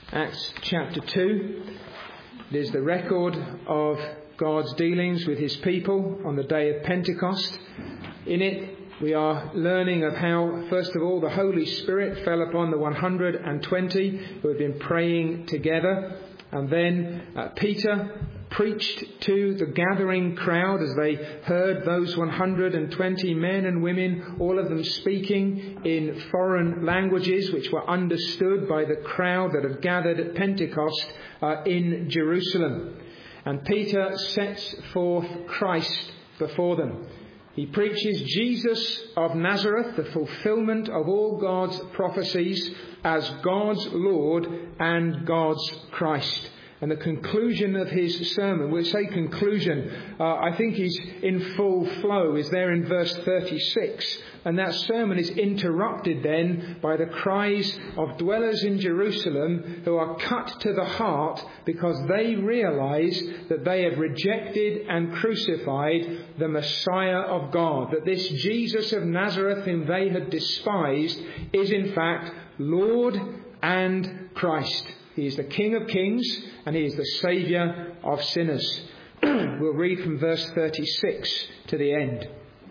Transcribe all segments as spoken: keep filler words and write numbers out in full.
Acts chapter two. It is the record of God's dealings with his people on the day of Pentecost. In it, we are learning of how, first of all, the Holy Spirit fell upon the one hundred twenty who had been praying together. And then uh, Peter preached to the gathering crowd as they heard those one hundred twenty men and women, all of them speaking in foreign languages which were understood by the crowd that had gathered at Pentecost uh, in Jerusalem. And Peter sets forth Christ before them. He preaches Jesus of Nazareth, the fulfillment of all God's prophecies, as God's Lord and God's Christ. And the conclusion of his sermon, we'll say conclusion, uh, I think he's in full flow, is there in verse thirty-six. And that sermon is interrupted then by the cries of dwellers in Jerusalem who are cut to the heart because they realize that they have rejected and crucified the Messiah of God. That this Jesus of Nazareth whom they had despised is in fact Lord and Christ. He is the King of Kings and he is the Saviour of sinners. We'll read from verse thirty-six to the end.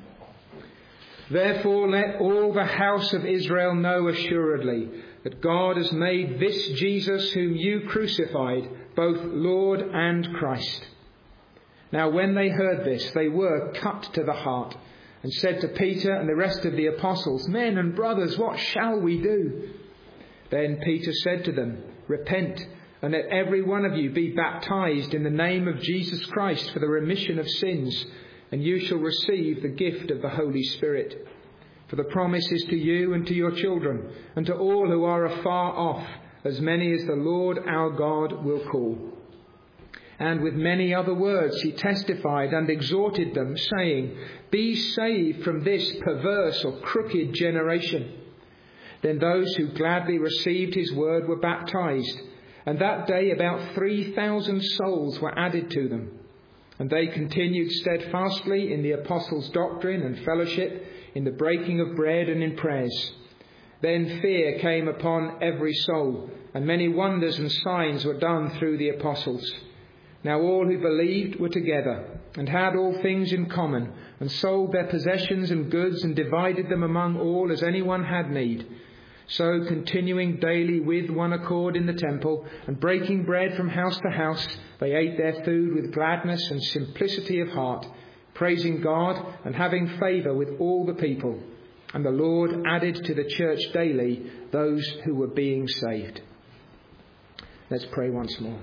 Therefore let all the house of Israel know assuredly that God has made this Jesus whom you crucified both Lord and Christ. Now when they heard this, they were cut to the heart and said to Peter and the rest of the apostles, Men and brothers, what shall we do? Then Peter said to them, Repent, and let every one of you be baptized in the name of Jesus Christ for the remission of sins, and you shall receive the gift of the Holy Spirit. For the promise is to you and to your children, and to all who are afar off, as many as the Lord our God will call. And with many other words he testified and exhorted them, saying, Be saved from this perverse or crooked generation. Then those who gladly received his word were baptized, and that day about three thousand souls were added to them. And they continued steadfastly in the apostles' doctrine and fellowship, in the breaking of bread and in prayers. Then fear came upon every soul, and many wonders and signs were done through the apostles. Now all who believed were together, and had all things in common, and sold their possessions and goods, and divided them among all as anyone had need. So, continuing daily with one accord in the temple, and breaking bread from house to house, they ate their food with gladness and simplicity of heart, praising God and having favour with all the people. And the Lord added to the church daily those who were being saved. Let's pray once more.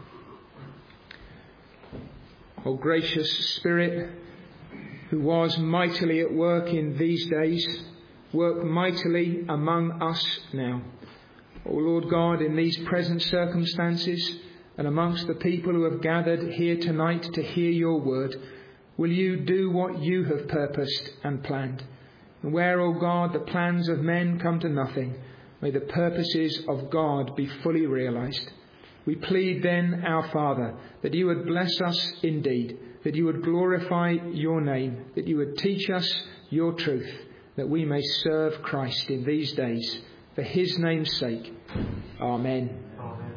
O gracious Spirit, who was mightily at work in these days, work mightily among us now. O Lord God, in these present circumstances and amongst the people who have gathered here tonight to hear your word, will you do what you have purposed and planned? And where, O God, the plans of men come to nothing, may the purposes of God be fully realized. We plead then, our Father, that you would bless us indeed, that you would glorify your name, that you would teach us your truth, that we may serve Christ in these days. For his name's sake. Amen. Amen.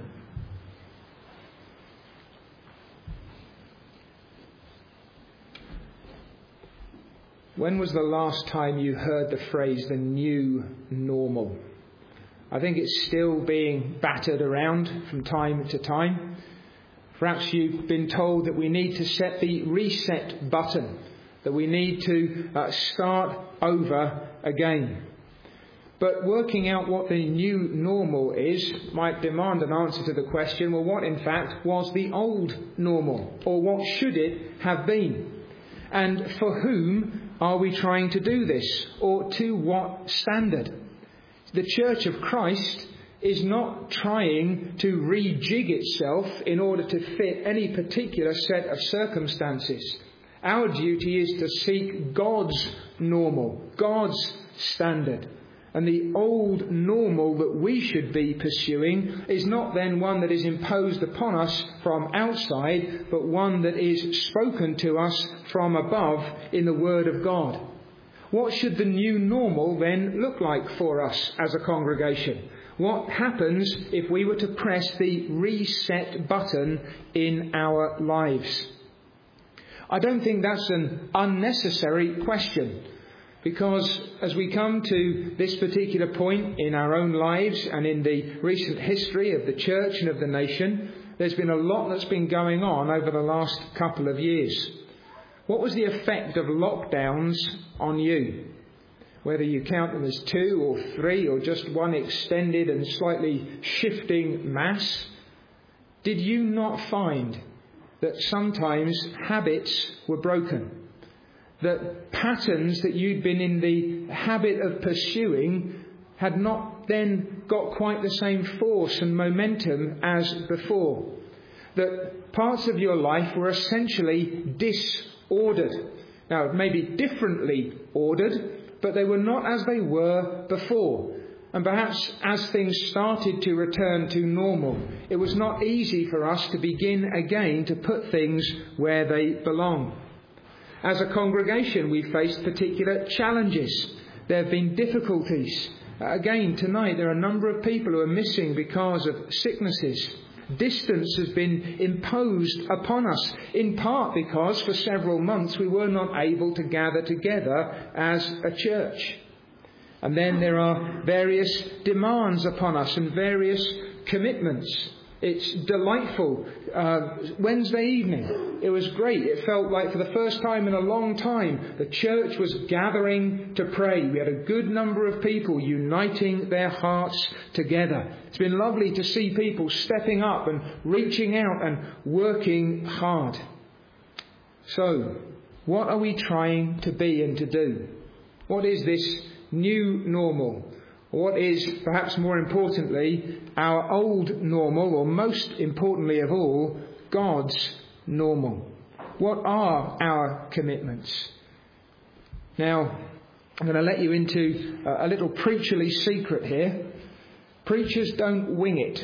When was the last time you heard the phrase, the new normal? I think it's still being battered around from time to time. Perhaps you've been told that we need to set the reset button, that we need to uh, start over again. But working out what the new normal is might demand an answer to the question, well, what in fact was the old normal? Or what should it have been? And for whom are we trying to do this? Or to what standard? The Church of Christ is not trying to rejig itself in order to fit any particular set of circumstances. Our duty is to seek God's normal, God's standard. And the old normal that we should be pursuing is not then one that is imposed upon us from outside, but one that is spoken to us from above in the Word of God. What should the new normal then look like for us as a congregation? What happens if we were to press the reset button in our lives? I don't think that's an unnecessary question, because as we come to this particular point in our own lives and in the recent history of the church and of the nation, there's been a lot that's been going on over the last couple of years. What was the effect of lockdowns on you? Whether you count them as two or three or just one extended and slightly shifting mass, did you not find that sometimes habits were broken? That patterns that you'd been in the habit of pursuing had not then got quite the same force and momentum as before? That parts of your life were essentially disordered. Now, maybe differently ordered, but they were not as they were before. And perhaps as things started to return to normal, it was not easy for us to begin again to put things where they belong. As a congregation, we faced particular challenges. There have been difficulties. Again, tonight there are a number of people who are missing because of sicknesses. Distance has been imposed upon us, in part because for several months we were not able to gather together as a church. And then there are various demands upon us and various commitments. It's delightful. Uh, Wednesday evening, it was great. It felt like for the first time in a long time, the church was gathering to pray. We had a good number of people uniting their hearts together. It's been lovely to see people stepping up and reaching out and working hard. So, what are we trying to be and to do? What is this new normal? What is, perhaps more importantly, our old normal, or most importantly of all, God's normal? What are our commitments? Now, I'm going to let you into a little preacherly secret here. Preachers don't wing it.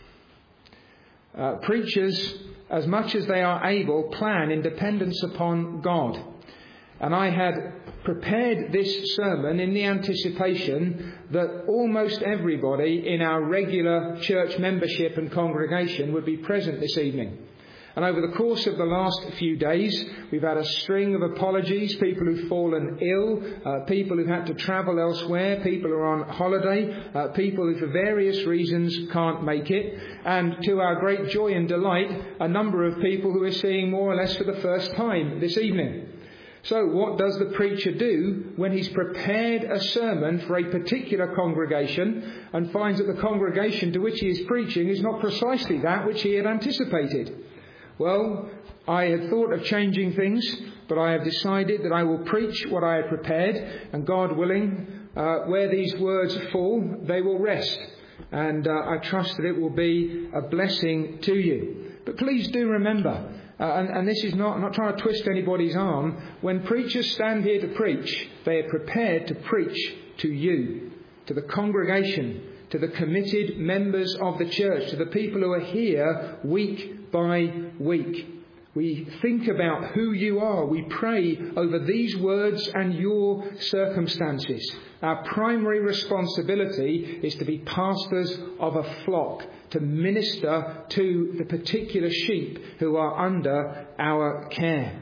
Uh, preachers, as much as they are able, plan in dependence upon God. And I had prepared this sermon in the anticipation that almost everybody in our regular church membership and congregation would be present this evening. And over the course of the last few days, we've had a string of apologies, people who've fallen ill, uh, people who've had to travel elsewhere, people who are on holiday, uh, people who for various reasons can't make it, and to our great joy and delight, a number of people who are seeing more or less for the first time this evening. So what does the preacher do when he's prepared a sermon for a particular congregation and finds that the congregation to which he is preaching is not precisely that which he had anticipated? Well, I had thought of changing things, but I have decided that I will preach what I had prepared, and God willing, uh, where these words fall, they will rest. And uh, I trust that it will be a blessing to you. But please do remember, Uh, and, and this is not, I'm not trying to twist anybody's arm. When preachers stand here to preach, they are prepared to preach to you, to the congregation, to the committed members of the church, to the people who are here week by week. We think about who you are. We pray over these words and your circumstances. Our primary responsibility is to be pastors of a flock, to minister to the particular sheep who are under our care.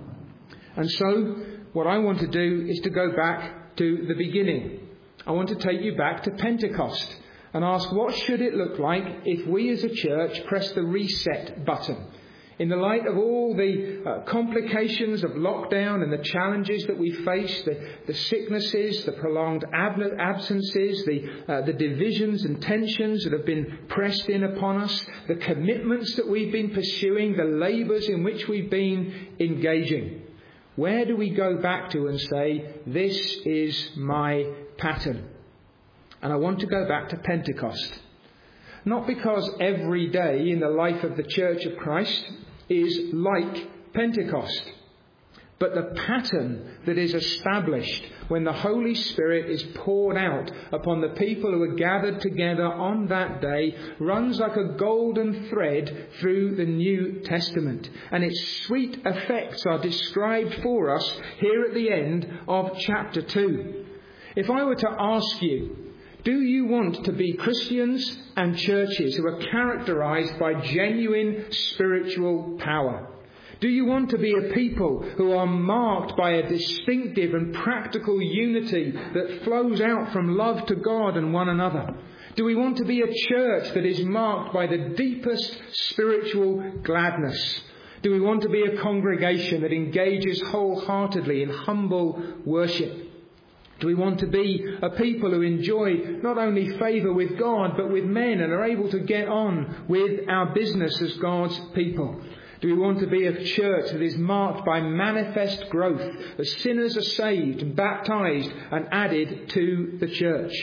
And so, what I want to do is to go back to the beginning. I want to take you back to Pentecost and ask, what should it look like if we as a church press the reset button? In the light of all the uh, complications of lockdown and the challenges that we face, the, the sicknesses, the prolonged ab- absences, the, uh, the divisions and tensions that have been pressed in upon us, the commitments that we've been pursuing, the labours in which we've been engaging, where do we go back to and say, this is my pattern? And I want to go back to Pentecost. Not because every day in the life of the Church of Christ is like Pentecost, but the pattern that is established when the Holy Spirit is poured out upon the people who are gathered together on that day runs like a golden thread through the New Testament. And its sweet effects are described for us here at the end of chapter two. If I were to ask you, Do you want to be Christians and churches who are characterized by genuine spiritual power? Do you want to be a people who are marked by a distinctive and practical unity that flows out from love to God and one another? Do we want to be a church that is marked by the deepest spiritual gladness? Do we want to be a congregation that engages wholeheartedly in humble worship? Do we want to be a people who enjoy not only favour with God but with men and are able to get on with our business as God's people? Do we want to be a church that is marked by manifest growth as sinners are saved and baptised and added to the church?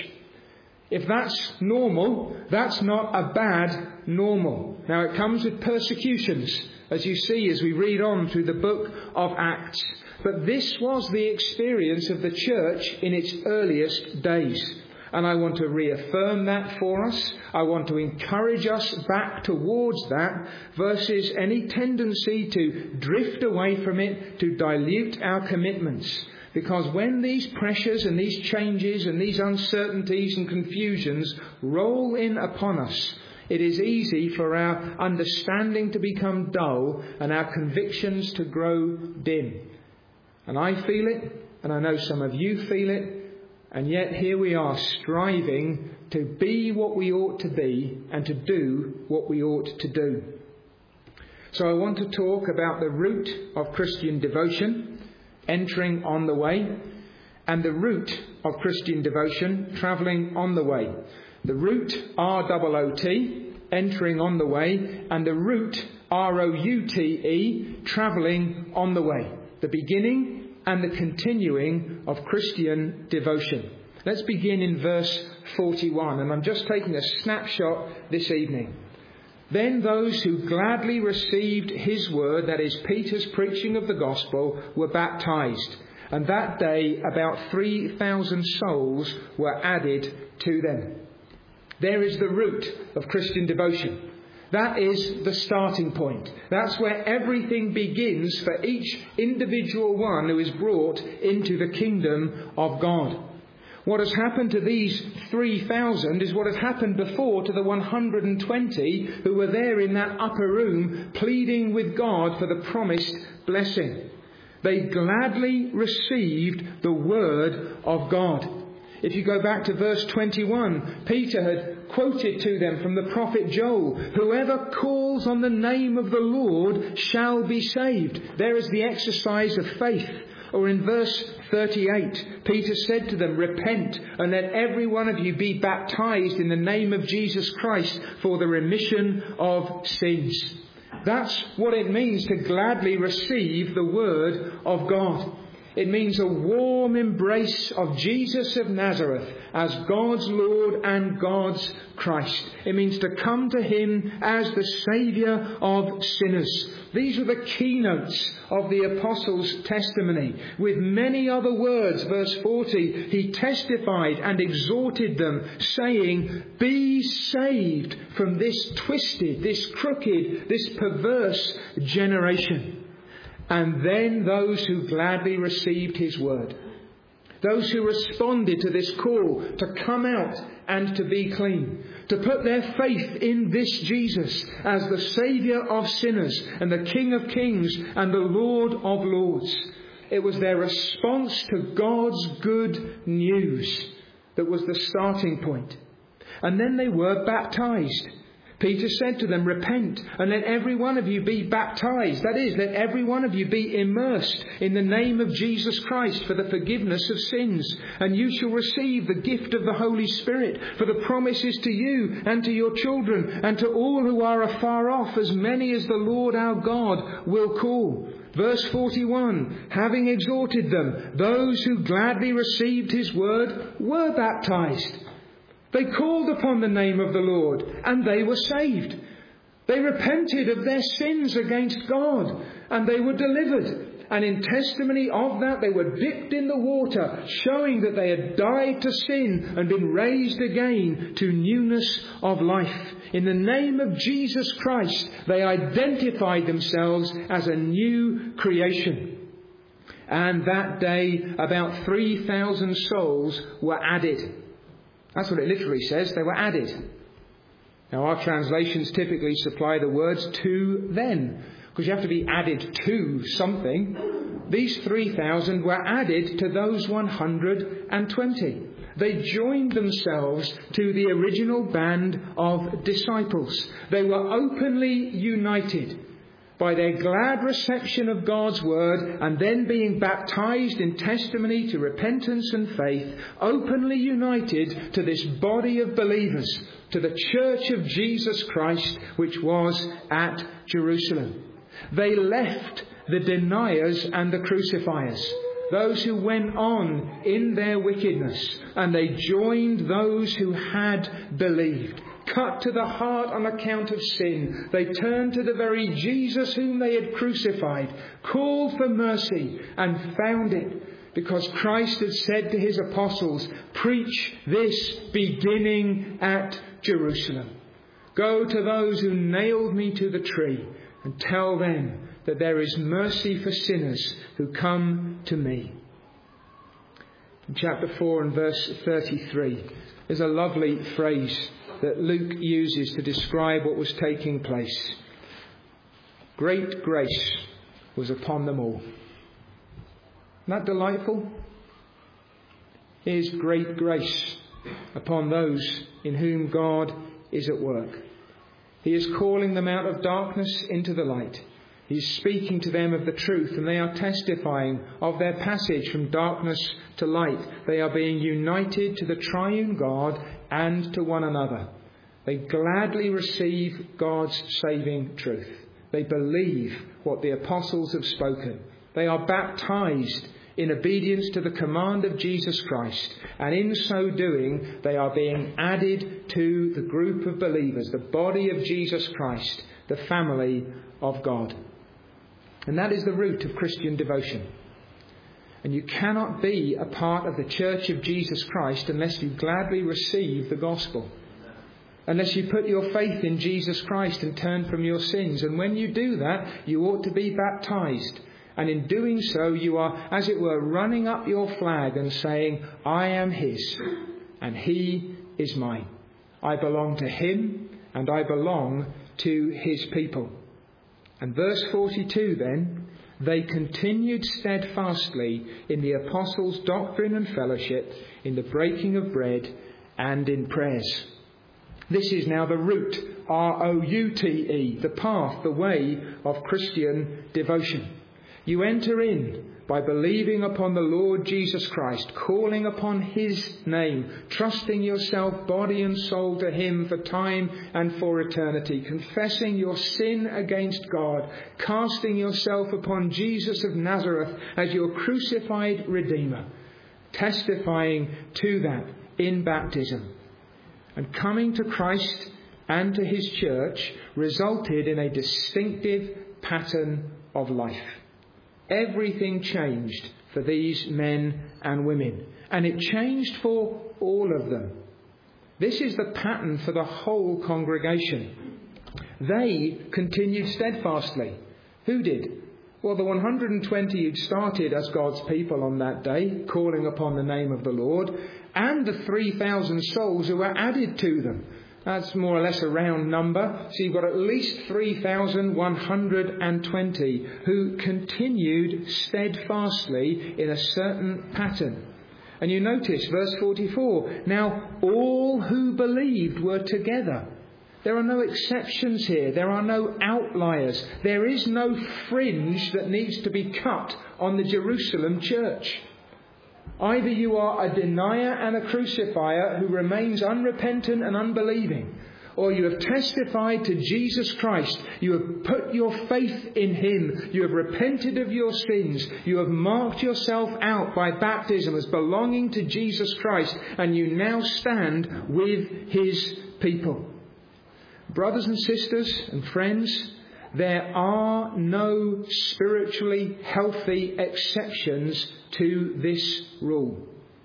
If that's normal, that's not a bad normal. Now it comes with persecutions, as you see as we read on through the book of Acts. But this was the experience of the church in its earliest days. And I want to reaffirm that for us. I want to encourage us back towards that versus any tendency to drift away from it, to dilute our commitments. Because when these pressures and these changes and these uncertainties and confusions roll in upon us, it is easy for our understanding to become dull and our convictions to grow dim. And I feel it, and I know some of you feel it, and yet here we are striving to be what we ought to be and to do what we ought to do. So I want to talk about the root of Christian devotion, entering on the way, and the root of Christian devotion, travelling on the way. The root, R O O T, entering on the way, and the root, R O U T E, travelling on the way. The beginning and the continuing of Christian devotion. Let's begin in verse forty-one, and I'm just taking a snapshot this evening. Then those who gladly received his word, that is Peter's preaching of the gospel, were baptized. And that day about three thousand souls were added to them. There is the root of Christian devotion. That is the starting point. That's where everything begins for each individual one who is brought into the kingdom of God. What has happened to these three thousand is what had happened before to the one hundred twenty who were there in that upper room pleading with God for the promised blessing. They gladly received the word of God. If you go back to verse twenty-one, Peter had quoted to them from the prophet Joel, "Whoever calls on the name of the Lord shall be saved." There is the exercise of faith. Or in verse thirty-eight, Peter said to them, "Repent and let every one of you be baptized in the name of Jesus Christ for the remission of sins." That's what it means to gladly receive the word of God. It means a warm embrace of Jesus of Nazareth as God's Lord and God's Christ. It means to come to him as the Saviour of sinners. These are the keynotes of the Apostles' testimony. With many other words, verse forty, he testified and exhorted them, saying, "Be saved from this twisted, this crooked, this perverse generation." And then those who gladly received his word, those who responded to this call to come out and to be clean, to put their faith in this Jesus as the Saviour of sinners and the King of kings and the Lord of lords. It was their response to God's good news that was the starting point. And then they were baptized. Peter said to them, "Repent and let every one of you be baptized." That is, let every one of you be immersed in the name of Jesus Christ for the forgiveness of sins. "And you shall receive the gift of the Holy Spirit, for the promise is to you and to your children and to all who are afar off, as many as the Lord our God will call." Verse forty-one, having exhorted them, those who gladly received his word were baptized. They called upon the name of the Lord and they were saved. They repented of their sins against God and they were delivered. And in testimony of that, they were dipped in the water, showing that they had died to sin and been raised again to newness of life. In the name of Jesus Christ, they identified themselves as a new creation. And that day, about three thousand souls were added. That's what it literally says. They were added. Now, our translations typically supply the words to then, because you have to be added to something. These three thousand were added to those one hundred twenty. They joined themselves to the original band of disciples. They were openly united by their glad reception of God's word and then being baptized in testimony to repentance and faith, openly united to this body of believers, to the church of Jesus Christ, which was at Jerusalem. They left the deniers and the crucifiers, those who went on in their wickedness, and they joined those who had believed. Cut to the heart on account of sin, they turned to the very Jesus whom they had crucified, called for mercy and found it, because Christ had said to his apostles, "Preach this beginning at Jerusalem. Go to those who nailed me to the tree and tell them that there is mercy for sinners who come to me." In chapter four and verse thirty-three, there's a lovely phrase that Luke uses to describe what was taking place. Great grace was upon them all. Isn't that delightful? Here's great grace upon those in whom God is at work. He is calling them out of darkness into the light. He's speaking to them of the truth, and they are testifying of their passage from darkness to light. They are being united to the triune God and to one another. They gladly receive God's saving truth. They believe what the apostles have spoken. They are baptized in obedience to the command of Jesus Christ, and in so doing they are being added to the group of believers, the body of Jesus Christ, the family of God. And that is the root of Christian devotion. And you cannot be a part of the church of Jesus Christ unless you gladly receive the gospel. Unless you put your faith in Jesus Christ and turn from your sins. And when you do that, you ought to be baptized. And in doing so, you are, as it were, running up your flag and saying, "I am his, and he is mine. I belong to him, and I belong to his people." And verse forty-two then, they continued steadfastly in the apostles' doctrine and fellowship, in the breaking of bread, and in prayers. This is now the route, R O U T E, the path, the way of Christian devotion. You enter in by believing upon the Lord Jesus Christ, calling upon his name, trusting yourself body and soul to him for time and for eternity, confessing your sin against God, casting yourself upon Jesus of Nazareth as your crucified Redeemer, testifying to that in baptism. And coming to Christ and to his church resulted in a distinctive pattern of life. Everything changed for these men and women, and it changed for all of them. This is the pattern for the whole congregation. They continued steadfastly. Who did? Well, the one hundred twenty who'd started as God's people on that day, calling upon the name of the Lord, and the three thousand souls who were added to them. That's more or less a round number. So you've got at least three thousand one hundred twenty who continued steadfastly in a certain pattern. And you notice verse forty-four, now all who believed were together. There are no exceptions here. There are no outliers. There is no fringe that needs to be cut on the Jerusalem church. Either you are a denier and a crucifier who remains unrepentant and unbelieving, or you have testified to Jesus Christ. You have put your faith in him. You have repented of your sins. You have marked yourself out by baptism as belonging to Jesus Christ, and you now stand with his people. Brothers and sisters and friends, there are no spiritually healthy exceptions to this rule.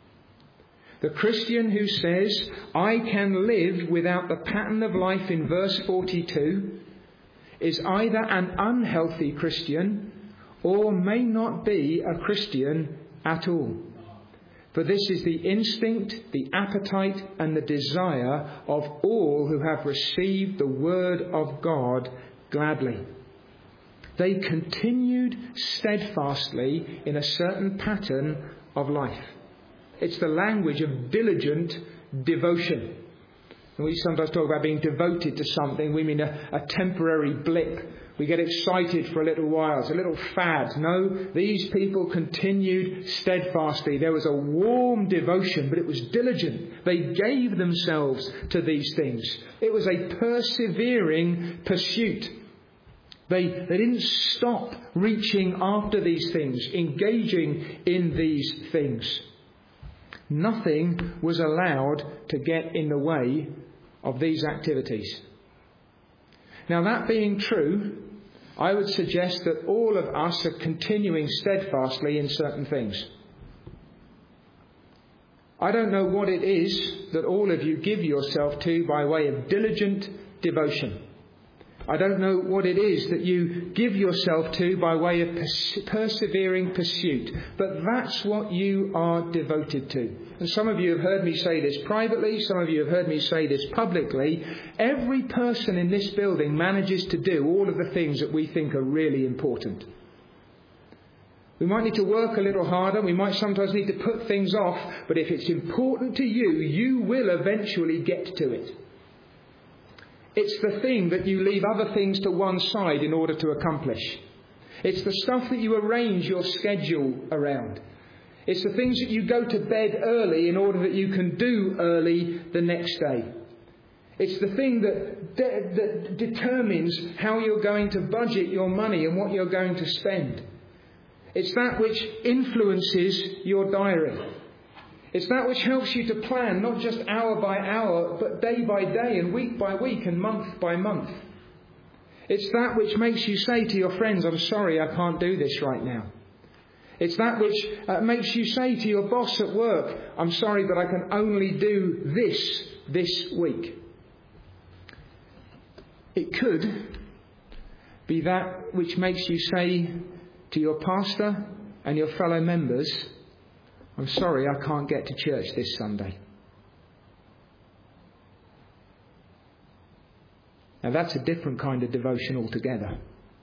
The Christian who says, "I can live without the pattern of life" in verse forty-two is either an unhealthy Christian or may not be a Christian at all. For this is the instinct, the appetite, and the desire of all who have received the word of God gladly. They continued steadfastly in a certain pattern of life. It's the language of diligent devotion. And we sometimes talk about being devoted to something. We mean a, a temporary blip. We get excited for a little while. It's a little fad. No, these people continued steadfastly. There was a warm devotion, but it was diligent. They gave themselves to these things. It was a persevering pursuit. They, they didn't stop reaching after these things, engaging in these things. Nothing was allowed to get in the way of these activities. Now, that being true, I would suggest that all of us are continuing steadfastly in certain things. I don't know what it is that all of you give yourself to by way of diligent devotion. I don't know what it is that you give yourself to by way of pers- persevering pursuit, but that's what you are devoted to. And some of you have heard me say this privately, some of you have heard me say this publicly. Every person in this building manages to do all of the things that we think are really important. We might need to work a little harder, we might sometimes need to put things off, but if it's important to you, you will eventually get to it. It's the thing that you leave other things to one side in order to accomplish. It's the stuff that you arrange your schedule around. It's the things that you go to bed early in order that you can do early the next day. It's the thing that, de- that determines how you're going to budget your money and what you're going to spend. It's that which influences your diary. It's that which helps you to plan, not just hour by hour, but day by day and week by week and month by month. It's that which makes you say to your friends, I'm sorry, I can't do this right now. It's that which uh, makes you say to your boss at work, I'm sorry, but I can only do this this week. It could be that which makes you say to your pastor and your fellow members, I'm sorry, I can't get to church this Sunday. Now that's a different kind of devotion altogether.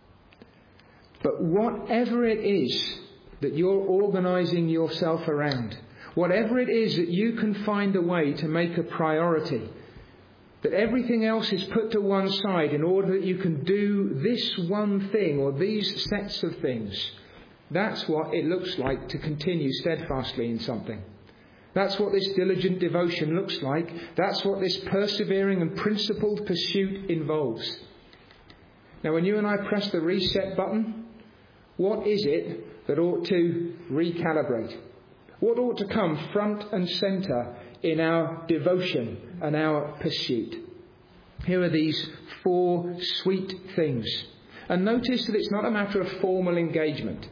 But whatever it is that you're organising yourself around, whatever it is that you can find a way to make a priority, that everything else is put to one side in order that you can do this one thing or these sets of things, that's what it looks like to continue steadfastly in something. That's what this diligent devotion looks like. That's what this persevering and principled pursuit involves. Now, when you and I press the reset button, what is it that ought to recalibrate? What ought to come front and centre in our devotion and our pursuit? Here are these four sweet things. And notice that it's not a matter of formal engagement.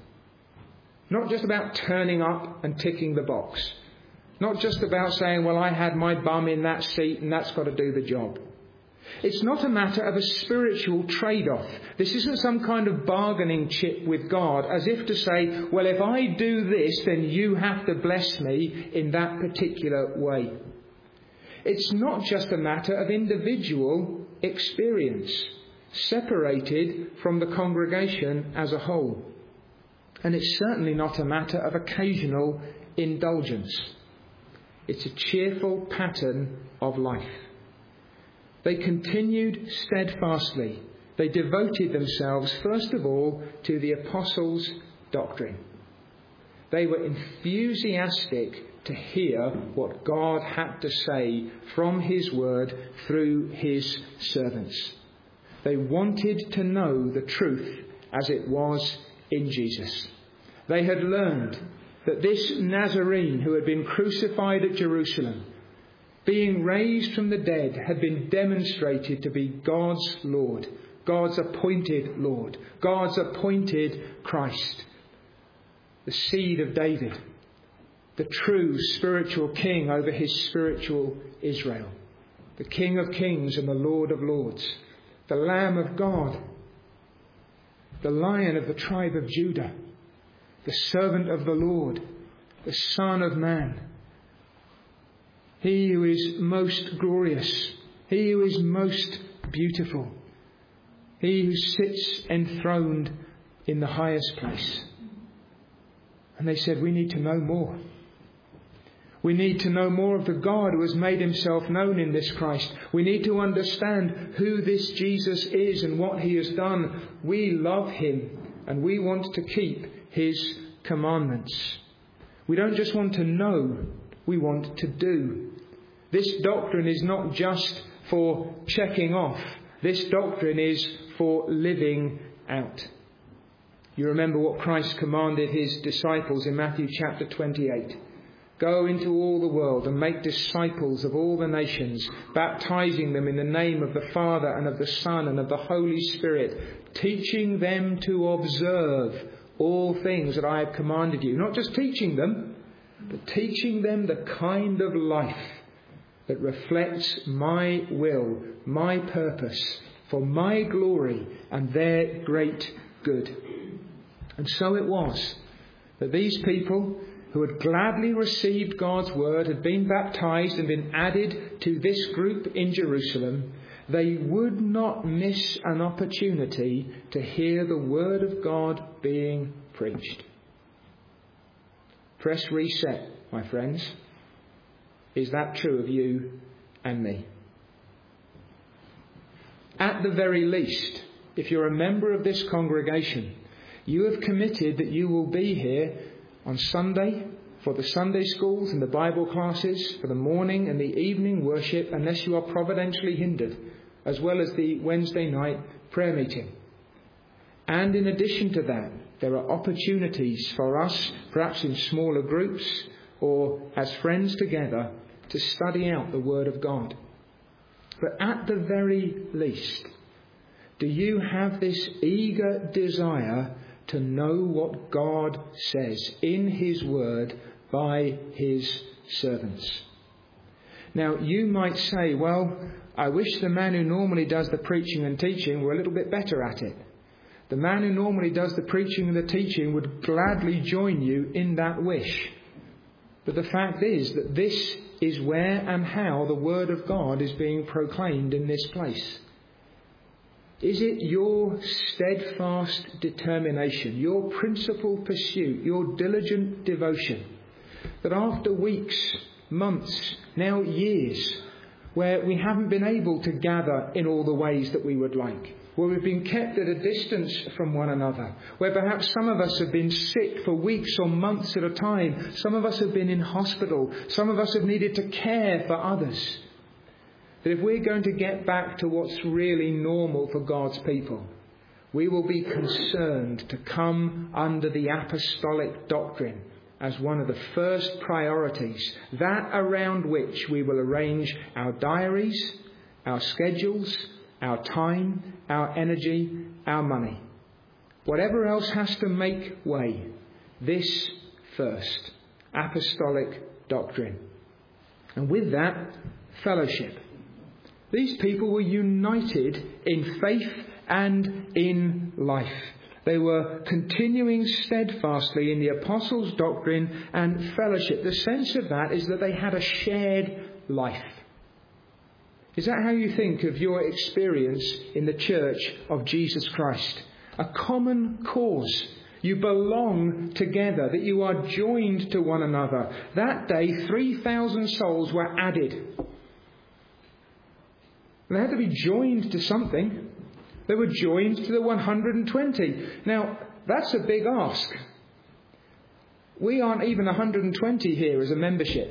Not just about turning up and ticking the box. Not just about saying, well, I had my bum in that seat and that's got to do the job. It's not a matter of a spiritual trade-off. This isn't some kind of bargaining chip with God, as if to say, well, if I do this, then you have to bless me in that particular way. It's not just a matter of individual experience, separated from the congregation as a whole. And it's certainly not a matter of occasional indulgence. It's a cheerful pattern of life. They continued steadfastly. They devoted themselves, first of all, to the apostles' doctrine. They were enthusiastic to hear what God had to say from his word through his servants. They wanted to know the truth as it was in Jesus. They had learned that this Nazarene who had been crucified at Jerusalem, being raised from the dead, had been demonstrated to be God's Lord, God's appointed Lord, God's appointed Christ, the seed of David, the true spiritual king over his spiritual Israel, the King of kings and the Lord of lords, the Lamb of God, the Lion of the tribe of Judah, the servant of the Lord, the Son of Man. He who is most glorious. He who is most beautiful. He who sits enthroned in the highest place. And they said, we need to know more. We need to know more of the God who has made himself known in this Christ. We need to understand who this Jesus is and what he has done. We love him and we want to keep his commandments. We don't just want to know, we want to do. This doctrine is not just for checking off. This doctrine is for living out. You remember what Christ commanded his disciples in Matthew chapter twenty-eight. Go into all the world and make disciples of all the nations, baptizing them in the name of the Father and of the Son and of the Holy Spirit, teaching them to observe all things that I have commanded you. Not just teaching them, but teaching them the kind of life that reflects my will, my purpose, for my glory and their great good. And so it was that these people who had gladly received God's word, had been baptized and been added to this group in Jerusalem, they would not miss an opportunity to hear the word of God being preached. Press reset, my friends. Is that true of you and me? At the very least, if you're a member of this congregation, you have committed that you will be here on Sunday for the Sunday schools and the Bible classes, for the morning and the evening worship, unless you are providentially hindered, as well as the Wednesday night prayer meeting. And in addition to that, there are opportunities for us, perhaps in smaller groups or as friends together, to study out the Word of God. But at the very least, do you have this eager desire to know what God says in his word by his servants? Now, you might say, well, I wish the man who normally does the preaching and teaching were a little bit better at it. The man who normally does the preaching and the teaching would gladly join you in that wish. But the fact is that this is where and how the word of God is being proclaimed in this place. Is it your steadfast determination, your principal pursuit, your diligent devotion, that after weeks, months, now years, where we haven't been able to gather in all the ways that we would like, where we've been kept at a distance from one another, where perhaps some of us have been sick for weeks or months at a time, some of us have been in hospital, some of us have needed to care for others, that if we're going to get back to what's really normal for God's people, we will be concerned to come under the apostolic doctrine as one of the first priorities, that around which we will arrange our diaries, our schedules, our time, our energy, our money. Whatever else has to make way, this first, apostolic doctrine. And with that, fellowship. These people were united in faith and in life. They were continuing steadfastly in the apostles' doctrine and fellowship. The sense of that is that they had a shared life. Is that how you think of your experience in the church of Jesus Christ? A common cause. You belong together, that you are joined to one another. That day, three thousand souls were added. They had to be joined to something. They were joined to the one hundred twenty. Now, that's a big ask. We aren't even one hundred twenty here as a membership.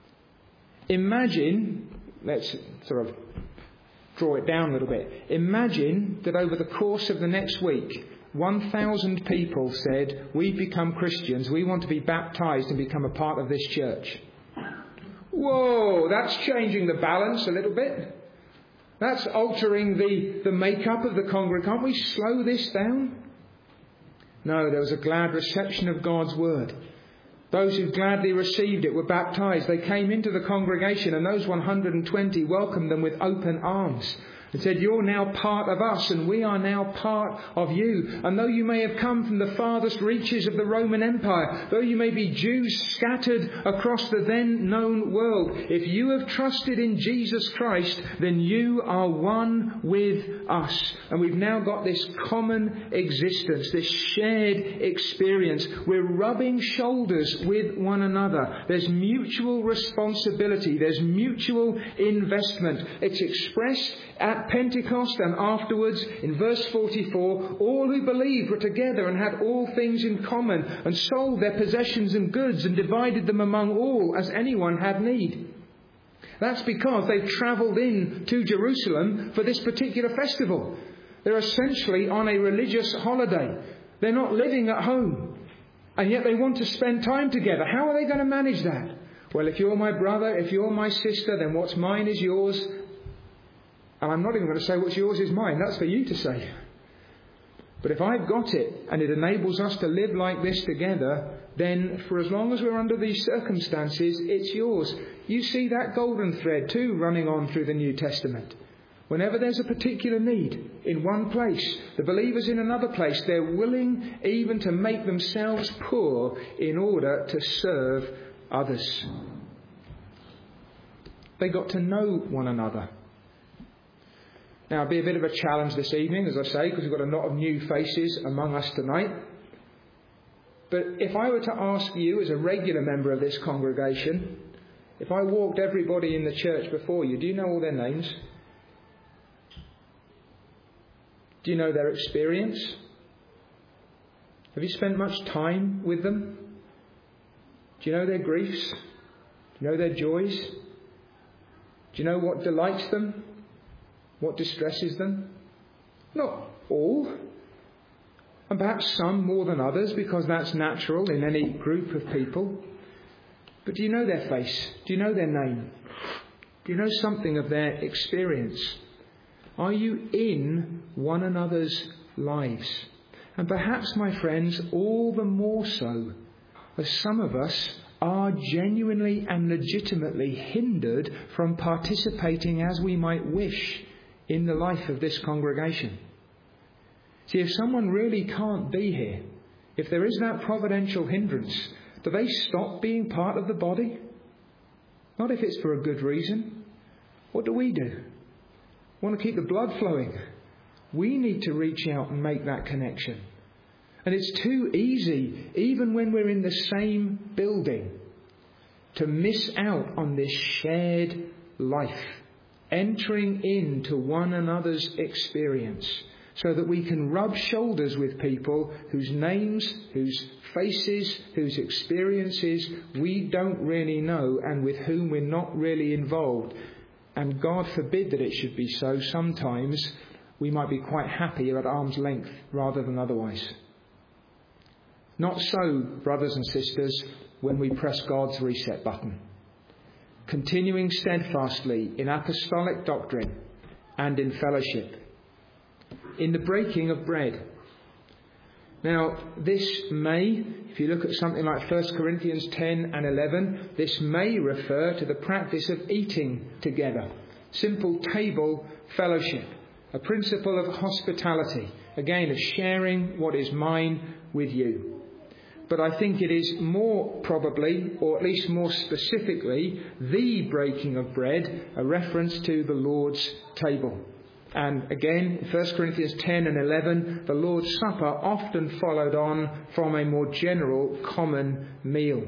Imagine, let's sort of draw it down a little bit. Imagine that over the course of the next week, one thousand people said, we become Christians, we want to be baptized and become a part of this church. Whoa, that's changing the balance a little bit. That's altering the, the makeup of the congregation. Can't we slow this down? No, there was a glad reception of God's word. Those who gladly received it were baptized. They came into the congregation, and those one hundred twenty welcomed them with open arms. It said, you're now part of us and we are now part of you. And though you may have come from the farthest reaches of the Roman Empire, though you may be Jews scattered across the then known world, if you have trusted in Jesus Christ, then you are one with us. And we've now got this common existence, this shared experience. We're rubbing shoulders with one another. There's mutual responsibility. There's mutual investment. It's expressed at Pentecost and afterwards in verse forty-four, all who believed were together and had all things in common and sold their possessions and goods and divided them among all as anyone had need. That's because they've travelled in to Jerusalem for this particular festival. They're essentially on a religious holiday. They're not living at home. And yet they want to spend time together. How are they going to manage that? Well, if you're my brother, if you're my sister, then what's mine is yours. And I'm not even going to say what's yours is mine. That's for you to say. But if I've got it and it enables us to live like this together, then for as long as we're under these circumstances, it's yours. You see that golden thread too running on through the New Testament. Whenever there's a particular need in one place, the believers in another place, they're willing even to make themselves poor in order to serve others. They got to know one another. Now, it'll be a bit of a challenge this evening, as I say, because we've got a lot of new faces among us tonight. But if I were to ask you, as a regular member of this congregation, if I walked everybody in the church before you, do you know all their names? Do you know their experience? Have you spent much time with them? Do you know their griefs? Do you know their joys? Do you know what delights them? What distresses them? Not all. And perhaps some more than others, because that's natural in any group of people. But do you know their face? Do you know their name? Do you know something of their experience? Are you in one another's lives? And perhaps, my friends, all the more so, as some of us are genuinely and legitimately hindered from participating as we might wish in the life of this congregation. See, if someone really can't be here, if there is that providential hindrance, do they stop being part of the body? Not if it's for a good reason. What do we do? We want to keep the blood flowing. We need to reach out and make that connection. And it's too easy, even when we're in the same building, to miss out on this shared life, entering into one another's experience, so that we can rub shoulders with people whose names, whose faces, whose experiences we don't really know and with whom we're not really involved. And God forbid that it should be so. Sometimes we might be quite happy at arm's length rather than otherwise. Not so, brothers and sisters, when we press God's reset button. Continuing steadfastly in apostolic doctrine and in fellowship, in the breaking of bread. Now, this may, if you look at something like First Corinthians ten and eleven, this may refer to the practice of eating together. Simple table fellowship. A principle of hospitality. Again, of sharing what is mine with you. But I think it is more probably, or at least more specifically, the breaking of bread, a reference to the Lord's table. And again, in First Corinthians ten and eleven, the Lord's Supper often followed on from a more general common meal.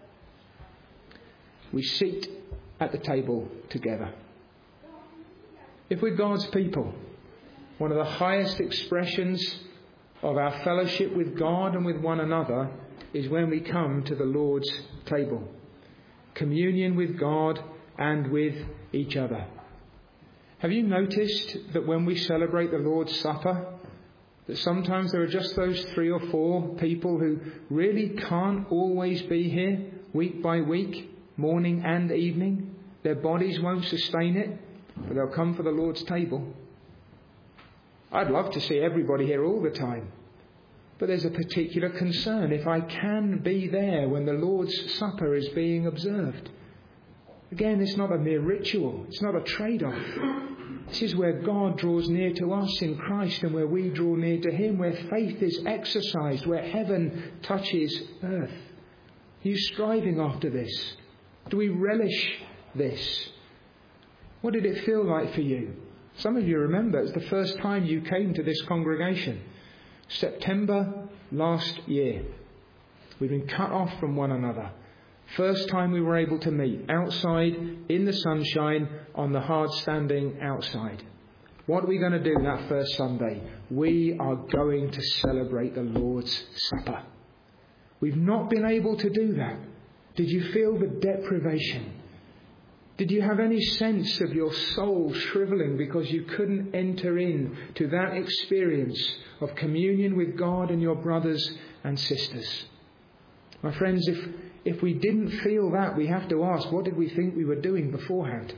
We sit at the table together. If we're God's people, one of the highest expressions of our fellowship with God and with one another is when we come to the Lord's table. Communion with God and with each other. Have you noticed that when we celebrate the Lord's Supper, that sometimes there are just those three or four people who really can't always be here week by week, morning and evening? Their bodies won't sustain it, but they'll come for the Lord's table. I'd love to see everybody here all the time. But there's a particular concern if I can be there when the Lord's Supper is being observed. Again, it's not a mere ritual. It's not a trade-off. This is where God draws near to us in Christ and where we draw near to him, where faith is exercised, where heaven touches earth. Are you striving after this? Do we relish this? What did it feel like for you? Some of you remember it's the first time you came to this congregation. September last year. We've been cut off from one another. First time we were able to meet outside in the sunshine on the hard standing outside. What are we going to do that first Sunday? We are going to celebrate the Lord's Supper. We've not been able to do that. Did you feel the deprivation? Did you have any sense of your soul shriveling because you couldn't enter in to that experience of communion with God and your brothers and sisters? My friends, if, if we didn't feel that, we have to ask, what did we think we were doing beforehand?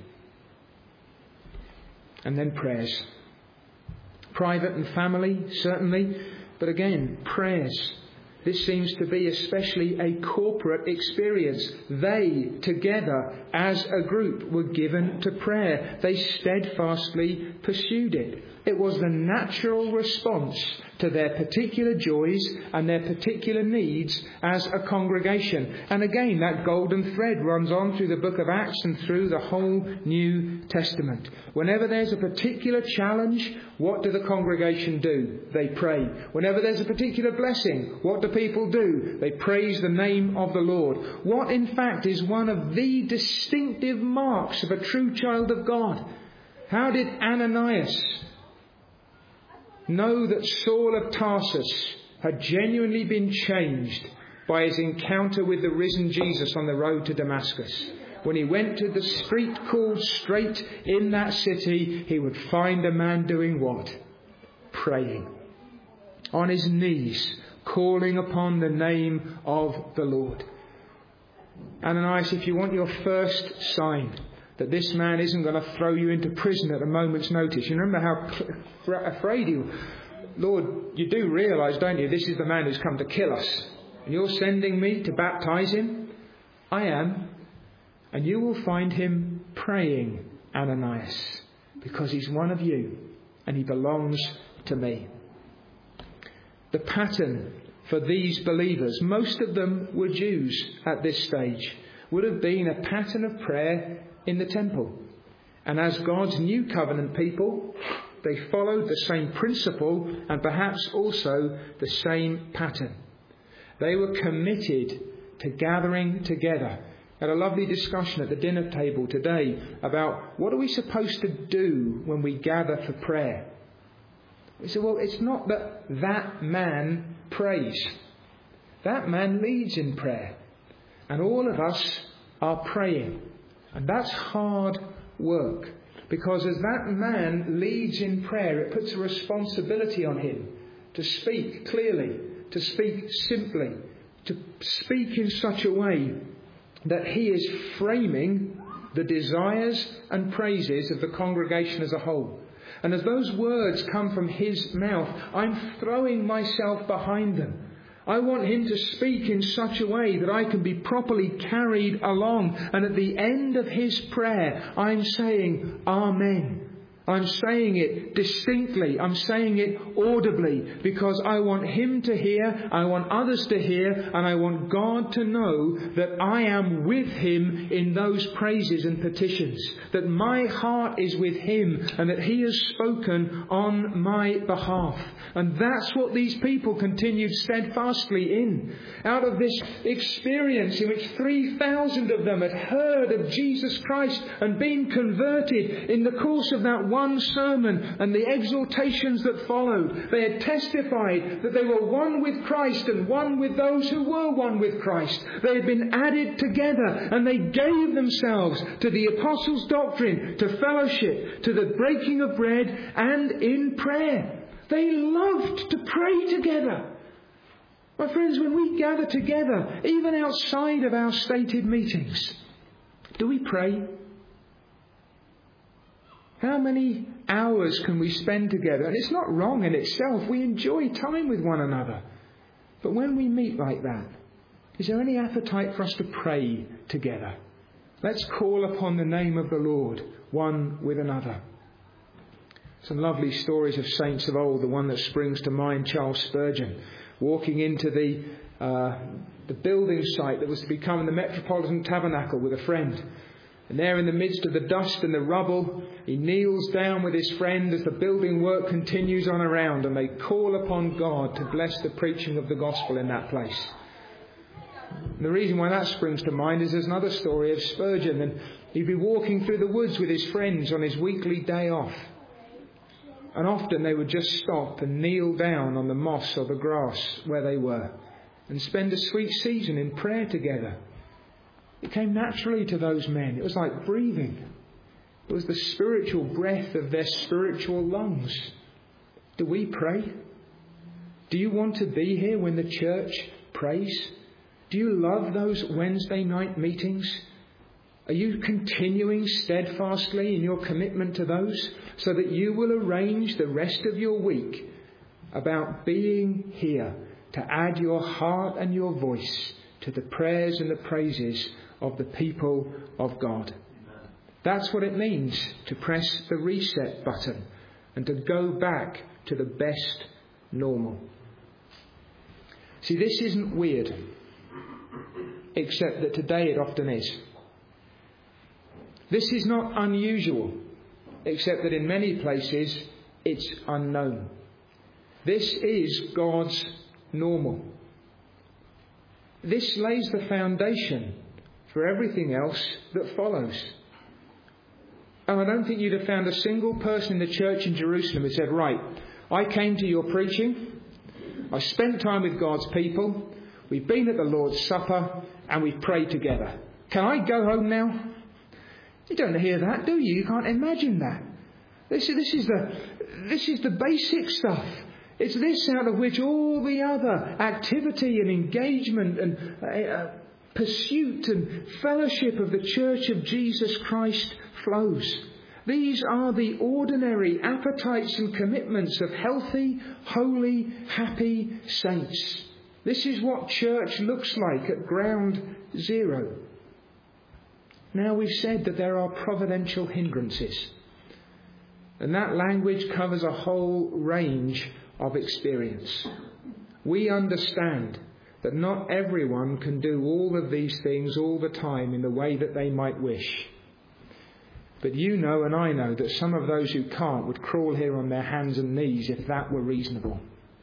And then prayers. Private and family, certainly, but again, prayers. This seems to be especially a corporate experience. They, together, as a group, were given to prayer. They steadfastly pursued it. It was the natural response to their particular joys and their particular needs as a congregation. And again, that golden thread runs on through the book of Acts and through the whole New Testament. Whenever there's a particular challenge, what do the congregation do? They pray. Whenever there's a particular blessing, what do people do? They praise the name of the Lord. What, in fact, is one of the distinctive marks of a true child of God? How did Ananias know that Saul of Tarsus had genuinely been changed by his encounter with the risen Jesus on the road to Damascus? When he went to the street called Straight in that city, he would find a man doing what? Praying. On his knees, calling upon the name of the Lord. Ananias, if you want your first sign that this man isn't going to throw you into prison at a moment's notice. You remember how afraid you were. Lord, you do realise, don't you, this is the man who's come to kill us. And you're sending me to baptise him? I am. And you will find him praying, Ananias, because he's one of you and he belongs to me. The pattern for these believers, most of them were Jews at this stage, would have been a pattern of prayer in the temple. And as God's new covenant people, they followed the same principle and perhaps also the same pattern. They were committed to gathering together. Had a lovely discussion at the dinner table today about what are we supposed to do when we gather for prayer. We said, well, it's not that that man prays. That man leads in prayer. And all of us are praying. And that's hard work. Because as that man leads in prayer, it puts a responsibility on him to speak clearly, to speak simply, to speak in such a way that he is framing the desires and praises of the congregation as a whole. And as those words come from his mouth, I'm throwing myself behind them. I want him to speak in such a way that I can be properly carried along. And at the end of his prayer, I'm saying, Amen. I'm saying it distinctly. I'm saying it audibly because I want him to hear, I want others to hear, and I want God to know that I am with him in those praises and petitions, that my heart is with him and that he has spoken on my behalf. And that's what these people continued steadfastly in. Out of this experience in which three thousand of them had heard of Jesus Christ and been converted in the course of that one sermon and the exhortations that followed, they had testified that they were one with Christ and one with those who were one with Christ. They had been added together and they gave themselves to the apostles' doctrine, to fellowship, to the breaking of bread and in prayer. They loved to pray together. My friends, when we gather together, even outside of our stated meetings, do we pray? How many hours can we spend together? And it's not wrong in itself. We enjoy time with one another. But when we meet like that, is there any appetite for us to pray together? Let's call upon the name of the Lord, one with another. Some lovely stories of saints of old. The one that springs to mind, Charles Spurgeon, walking into the uh, the building site that was to become the Metropolitan Tabernacle with a friend. And there in the midst of the dust and the rubble, he kneels down with his friend as the building work continues on around, and they call upon God to bless the preaching of the gospel in that place. And the reason why that springs to mind is there's another story of Spurgeon, and he'd be walking through the woods with his friends on his weekly day off. And often they would just stop and kneel down on the moss or the grass where they were and spend a sweet season in prayer together. It came naturally to those men. It was like breathing. It was the spiritual breath of their spiritual lungs. Do we pray? Do you want to be here when the church prays? Do you love those Wednesday night meetings? Are you continuing steadfastly in your commitment to those so that you will arrange the rest of your week about being here to add your heart and your voice to the prayers and the praises of the people of God? That's what it means to press the reset button and to go back to the best normal. See, this isn't weird, except that today it often is. This is not unusual, except that in many places it's unknown. This is God's normal. This lays the foundation for everything else that follows. And I don't think you'd have found a single person in the church in Jerusalem who said, right, I came to your preaching, I spent time with God's people, we've been at the Lord's Supper, and we've prayed together. Can I go home now? You don't hear that, do you? You can't imagine that. This, this, is the, this is the basic stuff. It's this out of which all the other activity and engagement and uh, pursuit and fellowship of the Church of Jesus Christ flows. These are the ordinary appetites and commitments of healthy, holy, happy saints. This is what church looks like at ground zero. Now, we've said that there are providential hindrances. And that language covers a whole range of experience. We understand that not everyone can do all of these things all the time in the way that they might wish. But you know and I know that some of those who can't would crawl here on their hands and knees if that were reasonable.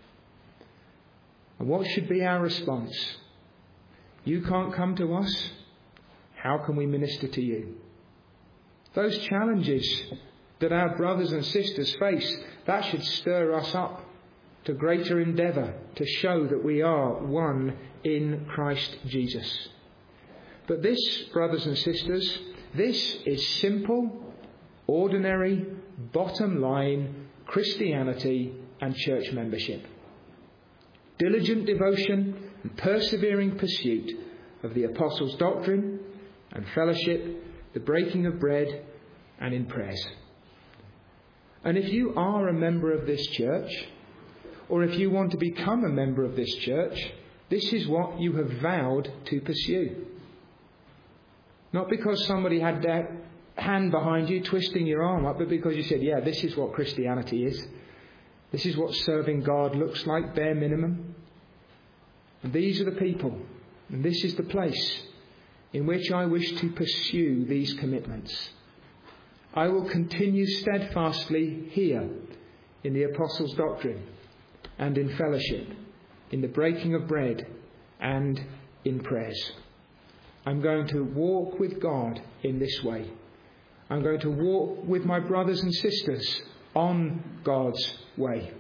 And what should be our response? You can't come to us? How can we minister to you? Those challenges that our brothers and sisters face, that should stir us up to greater endeavour to show that we are one in Christ Jesus. But this, brothers and sisters, this is simple, ordinary, bottom line Christianity and church membership. Diligent devotion and persevering pursuit of the apostles' doctrine and fellowship, the breaking of bread, and in prayers. And if you are a member of this church, or if you want to become a member of this church, this is what you have vowed to pursue. Not because somebody had their hand behind you twisting your arm up, but because you said, yeah, this is what Christianity is. This is what serving God looks like, bare minimum. And these are the people, and this is the place in which I wish to pursue these commitments. I will continue steadfastly here in the apostles' doctrine and in fellowship, in the breaking of bread and in prayers. I'm going to walk with God in this way. I'm going to walk with my brothers and sisters on God's way.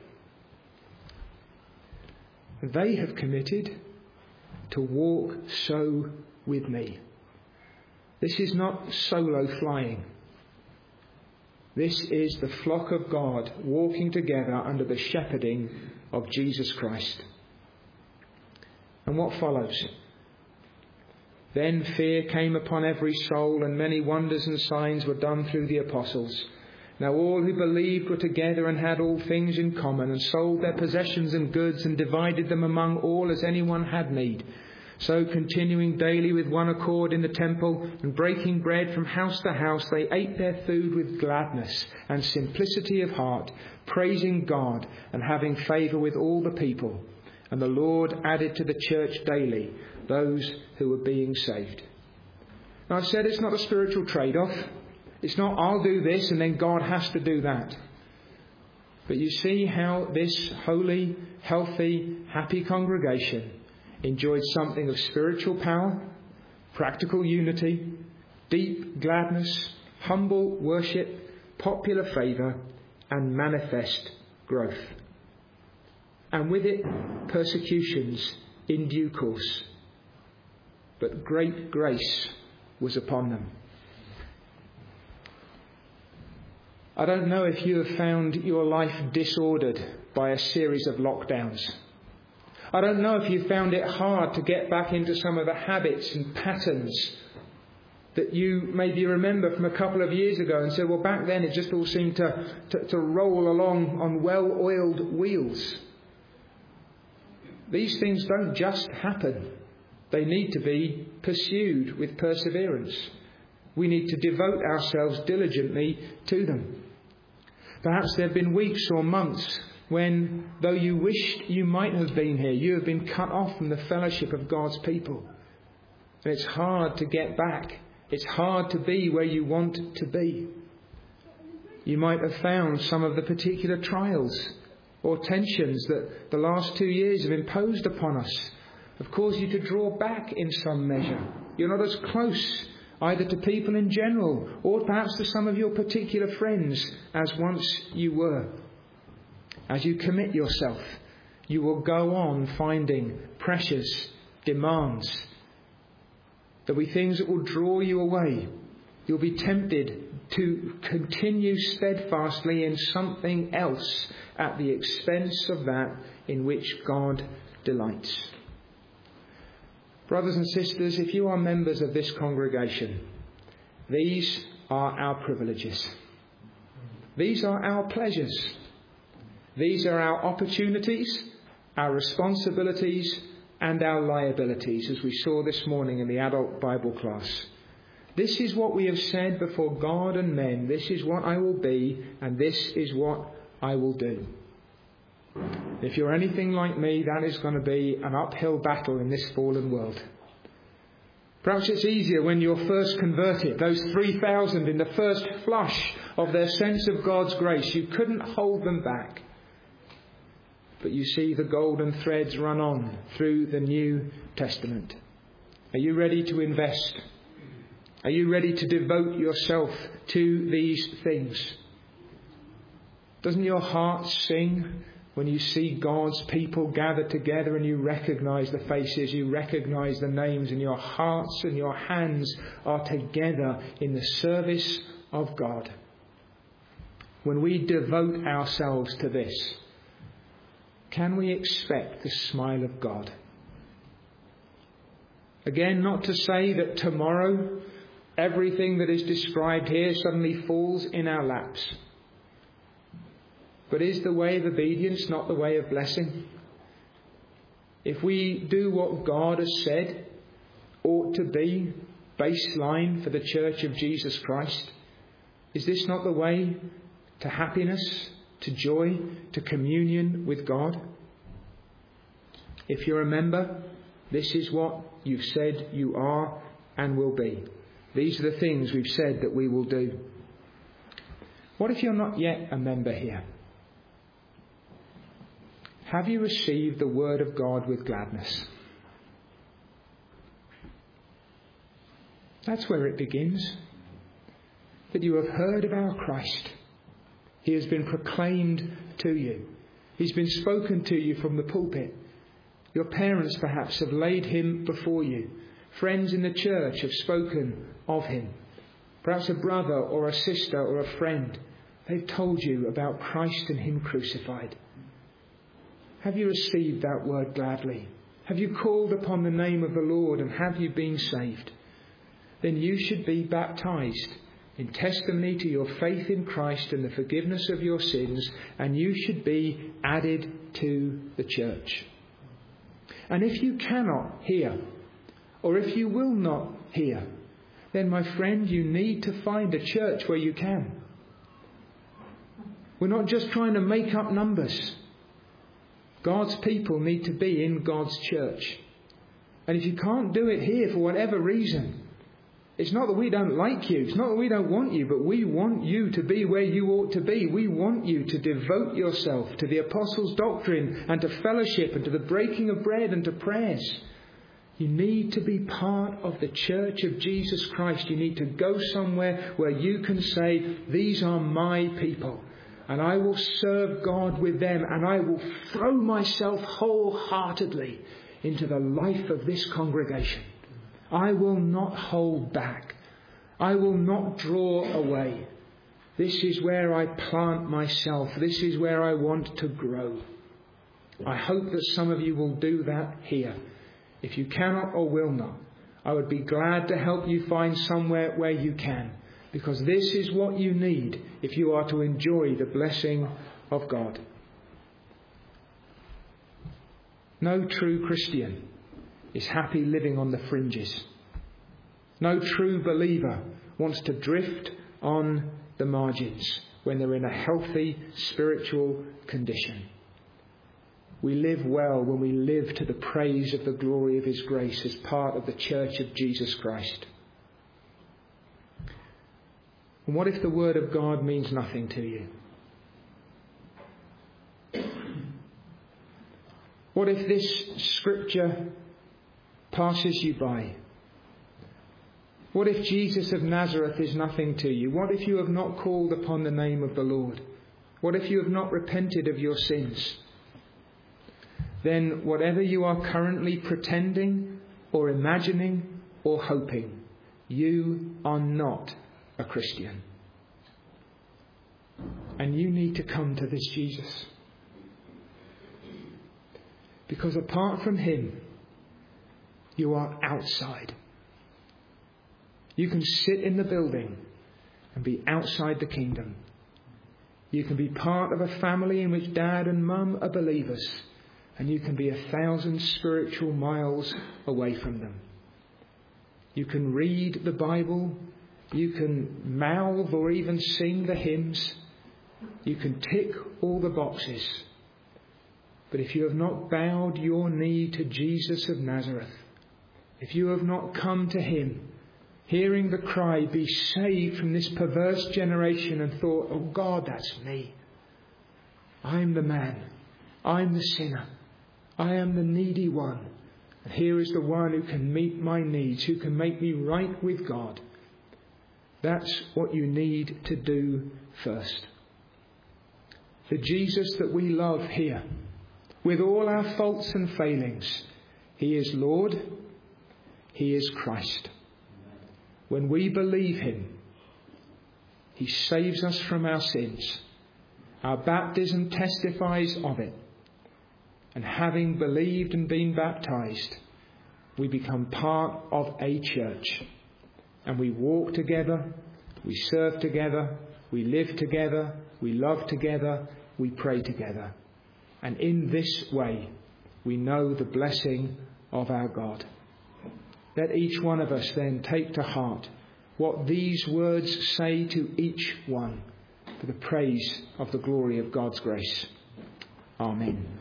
They have committed to walk so with me. This is not solo flying. This is the flock of God walking together under the shepherding of Jesus Christ. And what follows? Then fear came upon every soul, and many wonders and signs were done through the apostles. Now all who believed were together and had all things in common, and sold their possessions and goods and divided them among all as anyone had need. So, continuing daily with one accord in the temple and breaking bread from house to house, they ate their food with gladness and simplicity of heart, praising God and having favour with all the people. And the Lord added to the church daily those who were being saved. Now, I've said it's not a spiritual trade-off. It's not, I'll do this and then God has to do that. But you see how this holy, healthy, happy congregation enjoyed something of spiritual power, practical unity, deep gladness, humble worship, popular favour, and manifest growth. And with it, persecutions in due course. But great grace was upon them. I don't know if you have found your life disordered by a series of lockdowns. I don't know if you found it hard to get back into some of the habits and patterns that you maybe remember from a couple of years ago and said, well, back then it just all seemed to, to, to roll along on well-oiled wheels. These things don't just happen. They need to be pursued with perseverance. We need to devote ourselves diligently to them. Perhaps there have been weeks or months when, though you wished you might have been here, you have been cut off from the fellowship of God's people. And it's hard to get back. It's hard to be where you want to be. You might have found some of the particular trials or tensions that the last two years have imposed upon us have caused you to draw back in some measure. You're not as close either to people in general or perhaps to some of your particular friends as once you were. As you commit yourself, you will go on finding pressures, demands. There'll be things that will draw you away. You'll be tempted to continue steadfastly in something else at the expense of that in which God delights. Brothers and sisters, if you are members of this congregation, these are our privileges. These are our pleasures. These are our opportunities, our responsibilities, and our liabilities, as we saw this morning in the adult Bible class. This is what we have said before God and men. This is what I will be, and this is what I will do. If you're anything like me, that is going to be an uphill battle in this fallen world. Perhaps it's easier when you're first converted. Those three thousand in the first flush of their sense of God's grace, you couldn't hold them back. But you see the golden threads run on through the New Testament. Are you ready to invest? Are you ready to devote yourself to these things? Doesn't your heart sing when you see God's people gathered together and you recognise the faces, you recognise the names, and your hearts and your hands are together in the service of God? When we devote ourselves to this, can we expect the smile of God? Again, not to say that tomorrow everything that is described here suddenly falls in our laps. But is the way of obedience not the way of blessing? If we do what God has said ought to be baseline for the Church of Jesus Christ, is this not the way to happiness, to joy, to communion with God? If you're a member, this is what you've said you are and will be. These are the things we've said that we will do. What if you're not yet a member here? Have you received the word of God with gladness? That's where it begins. That you have heard of our Christ. He has been proclaimed to you. He's been spoken to you from the pulpit. Your parents perhaps have laid him before you. Friends in the church have spoken of him. Perhaps a brother or a sister or a friend. They've told you about Christ and him crucified. Have you received that word gladly? Have you called upon the name of the Lord and have you been saved? Then you should be baptized in testimony to your faith in Christ and the forgiveness of your sins, and you should be added to the church. And if you cannot here or if you will not hear, then my friend, you need to find a church where you can. We're not just trying to make up numbers. God's people need to be in God's church. And if you can't do it here for whatever reason, it's not that we don't like you, it's not that we don't want you, but we want you to be where you ought to be. We want you to devote yourself to the apostles' doctrine and to fellowship and to the breaking of bread and to prayers. You need to be part of the church of Jesus Christ. You need to go somewhere where you can say, these are my people, and I will serve God with them, and I will throw myself wholeheartedly into the life of this congregation. I will not hold back. I will not draw away. This is where I plant myself. This is where I want to grow. I hope that some of you will do that here. If you cannot or will not, I would be glad to help you find somewhere where you can, because this is what you need if you are to enjoy the blessing of God. No true Christian is happy living on the fringes. No true believer wants to drift on the margins when they're in a healthy spiritual condition. We live well when we live to the praise of the glory of His grace as part of the church of Jesus Christ. And what if the Word of God means nothing to you? What if this scripture passes you by? What if Jesus of Nazareth is nothing to you? What if you have not called upon the name of the Lord? What if you have not repented of your sins? Then whatever you are currently pretending or imagining or hoping, you are not a Christian. And you need to come to this Jesus. Because apart from Him, you are outside. You can sit in the building and be outside the kingdom. You can be part of a family in which dad and mum are believers, and you can be a thousand spiritual miles away from them. You can read the Bible, you can mouth or even sing the hymns, you can tick all the boxes. But if you have not bowed your knee to Jesus of Nazareth, if you have not come to Him, hearing the cry, be saved from this perverse generation, and thought, oh God, that's me. I'm the man. I'm the sinner. I am the needy one. And here is the one who can meet my needs, who can make me right with God. That's what you need to do first. The Jesus that we love here, with all our faults and failings, He is Lord. He is Christ. When we believe Him, He saves us from our sins. Our baptism testifies of it. And having believed and been baptized, we become part of a church. And we walk together, we serve together, we live together, we love together, we pray together. And in this way, we know the blessing of our God. Let each one of us then take to heart what these words say to each one for the praise of the glory of God's grace. Amen.